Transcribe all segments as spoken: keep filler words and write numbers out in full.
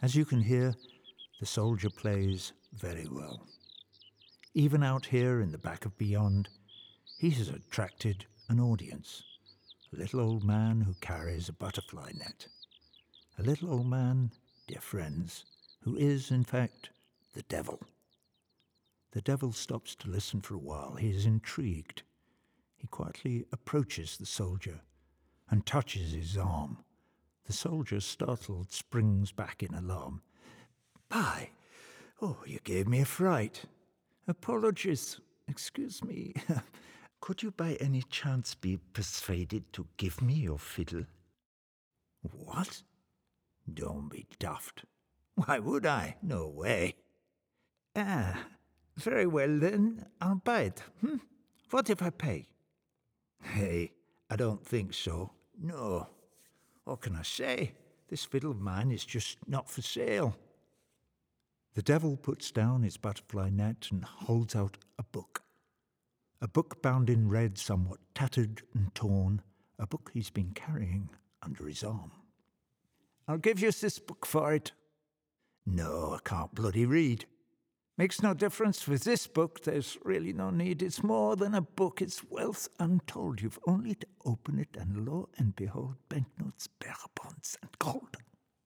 As you can hear, the soldier plays very well. Even out here in the back of Beyond, he has attracted an audience. A little old man who carries a butterfly net. A little old man, dear friends, who is, in fact, the devil. The devil stops to listen for a while. He is intrigued. He quietly approaches the soldier and touches his arm. The soldier, startled, springs back in alarm. By, oh, you gave me a fright. Apologies. Excuse me. Could you by any chance be persuaded to give me your fiddle? What? Don't be daft. Why would I? No way. Ah, very well then, I'll buy it. Hmm? What if I pay? Hey, I don't think so. No. What can I say? This fiddle of mine is just not for sale. The devil puts down his butterfly net and holds out a book. A book bound in red, somewhat tattered and torn, a book he's been carrying under his arm. I'll give you this book for it. No, I can't bloody read. Makes no difference with this book, there's really no need. It's more than a book, it's wealth untold. You've only to open it, and lo and behold, banknotes, bearer bonds, and gold.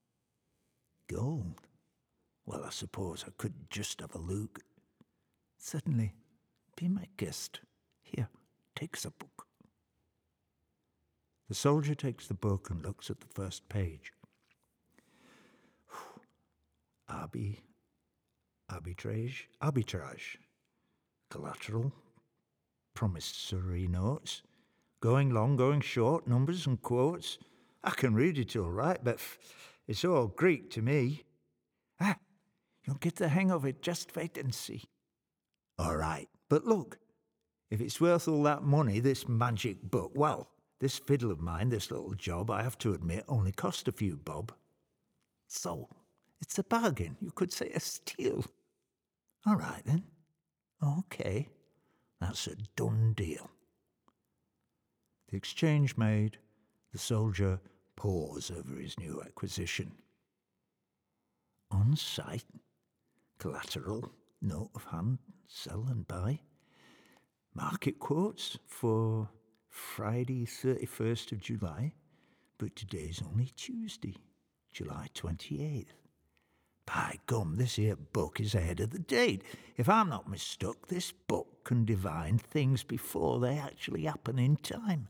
Gold? Well, I suppose I could just have a look. Certainly. Be my guest. Here, take the book. The soldier takes the book and looks at the first page. Arbi, arbitrage, arbitrage, collateral, promissory notes, going long, going short, numbers and quotes. I can read it all right, but it's all Greek to me. Ah, you'll get the hang of it, just wait and see. All right, but look, if it's worth all that money, this magic book, well, this fiddle of mine, this little job, I have to admit, only cost a few bob. So, it's a bargain, you could say a steal. All right then. Okay, that's a done deal. The exchange made, the soldier pores over his new acquisition. On site, collateral, note of hand, sell and buy. Market quotes for Friday, thirty-first of July, but today's only Tuesday, July twenty-eighth. By gum, this here book is ahead of the date. If I'm not mistook, this book can divine things before they actually happen in time.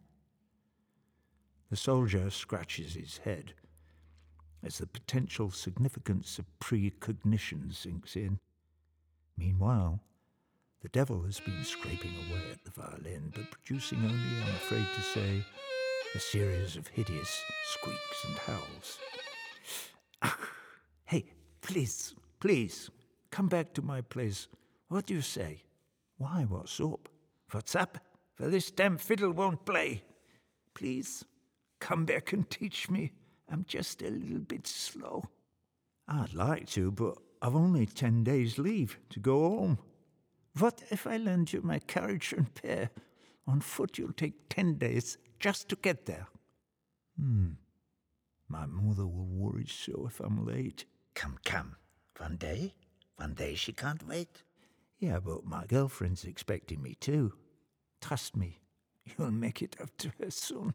The soldier scratches his head as the potential significance of precognition sinks in. Meanwhile, the devil has been scraping away at the violin, but producing only, I'm afraid to say, a series of hideous squeaks and howls. Ah, hey, please, please, come back to my place. What do you say? Why, what's up? What's up? For this damn fiddle won't play. Please, come back and teach me. I'm just a little bit slow. I'd like to, but I've only ten days leave to go home. What if I lend you my carriage and pair? On foot you'll take ten days just to get there. Hmm. My mother will worry so if I'm late. Come, come. One day? One day she can't wait. Yeah, but my girlfriend's expecting me too. Trust me, you'll make it up to her soon.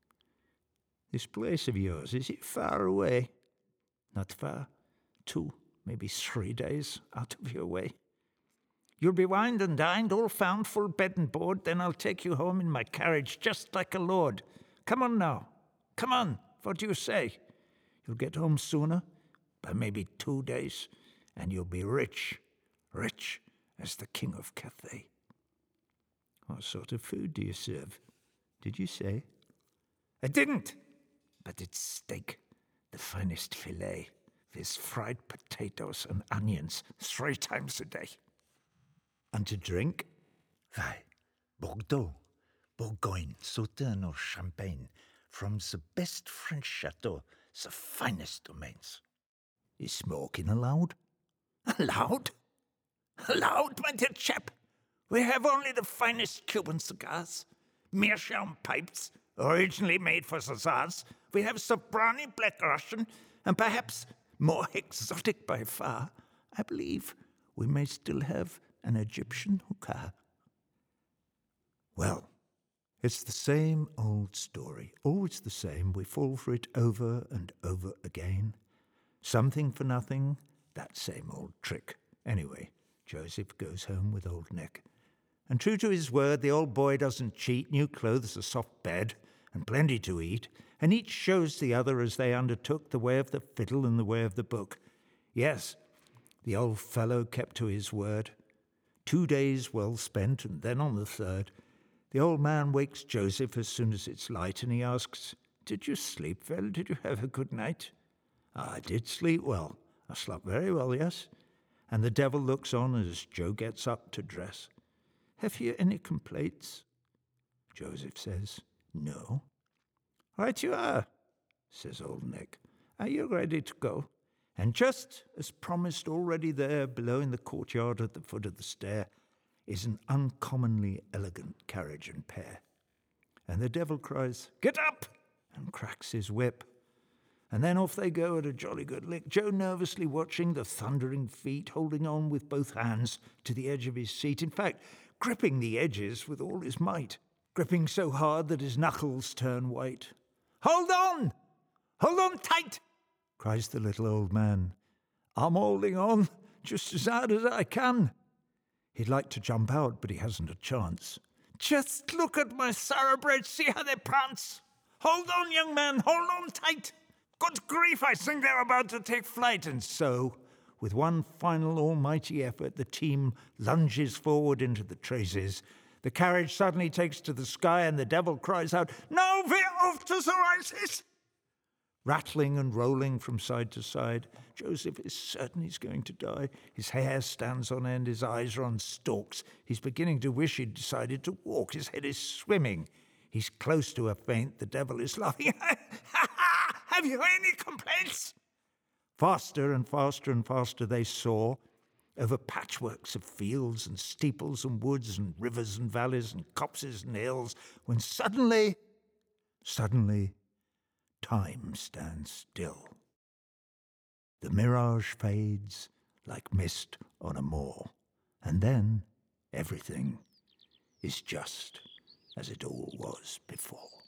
This place of yours, is it far away? Not far. Two, maybe three days out of your way. You'll be wined and dined, all found, full bed and board, then I'll take you home in my carriage, just like a lord. Come on now. Come on. What do you say? You'll get home sooner, by maybe two days, and you'll be rich, rich as the king of Cathay. What sort of food do you serve? Did you say? I didn't, but it's steak, the finest filet, with fried potatoes and onions three times a day. And to drink? Why, Bordeaux, Bourgogne, Sauternes or Champagne, from the best French chateaux, the finest domains. Is smoking allowed? Allowed? Allowed, my dear chap? We have only the finest Cuban cigars, meerschaum pipes, originally made for the Tsars. We have Sobrani Black Russian, and perhaps more exotic by far. I believe we may still have an Egyptian hookah. Well, it's the same old story, always the same. We fall for it over and over again. Something for nothing, that same old trick. Anyway, Joseph goes home with Old Nick. And true to his word, the old boy doesn't cheat. New clothes, a soft bed, and plenty to eat. And each shows the other as they undertook the way of the fiddle and the way of the book. Yes, the old fellow kept to his word. Two days well spent, and then on the third, the old man wakes Joseph as soon as it's light, and he asks, "Did you sleep well? Did you have a good night?" "I did sleep well. I slept very well, yes." And the devil looks on as Joe gets up to dress. "Have you any complaints?" Joseph says, "No." "Right you are," says Old Nick. "Are you ready to go?" And just as promised, already there, below in the courtyard at the foot of the stair, is an uncommonly elegant carriage and pair. And the devil cries, "Get up!" and cracks his whip. And then off they go at a jolly good lick, Joe nervously watching the thundering feet, holding on with both hands to the edge of his seat. In fact, gripping the edges with all his might, gripping so hard that his knuckles turn white. "Hold on! Hold on tight!" cries the little old man. "I'm holding on just as hard as I can." He'd like to jump out, but he hasn't a chance. "Just look at my thoroughbreds, see how they prance! Hold on, young man, hold on tight! Good grief, I think they're about to take flight." And so, with one final almighty effort, the team lunges forward into the traces. The carriage suddenly takes to the sky, and the devil cries out, "Now we're off to the races!" Rattling and rolling from side to side, Joseph is certain he's going to die. His hair stands on end, his eyes are on stalks. He's beginning to wish he'd decided to walk. His head is swimming. He's close to a faint. The devil is laughing. "Have you any complaints?" Faster and faster and faster they soar, over patchworks of fields and steeples and woods and rivers and valleys and copses and hills, when suddenly, suddenly, time stands still. The mirage fades like mist on a moor, and then everything is just as it all was before.